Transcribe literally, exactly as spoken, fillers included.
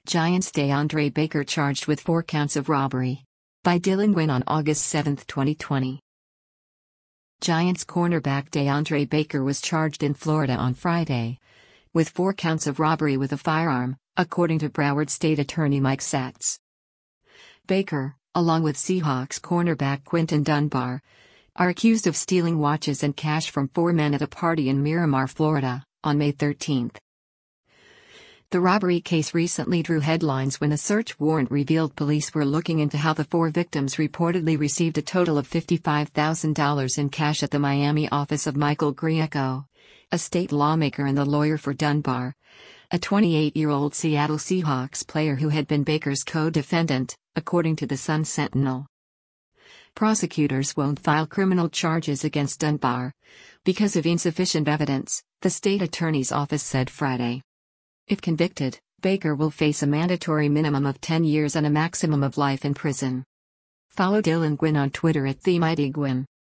Giants' DeAndre Baker charged with four counts of robbery. By Dylan Gwynn on August seventh, twenty twenty. Giants cornerback DeAndre Baker was charged in Florida on Friday with four counts of robbery with a firearm, according to Broward State Attorney Mike Satz. Baker, along with Seahawks cornerback Quinton Dunbar, are accused of stealing watches and cash from four men at a party in Miramar, Florida, on May thirteenth. The robbery case recently drew headlines when a search warrant revealed police were looking into how the four victims reportedly received a total of fifty-five thousand dollars in cash at the Miami office of Michael Grieco, a state lawmaker and the lawyer for Dunbar, a twenty-eight-year-old Seattle Seahawks player who had been Baker's co-defendant, according to the Sun-Sentinel. Prosecutors won't file criminal charges against Dunbar because of insufficient evidence, the state attorney's office said Friday. If convicted, Baker will face a mandatory minimum of ten years and a maximum of life in prison. Follow Dylan Gwynn on Twitter at TheMightyGwynn.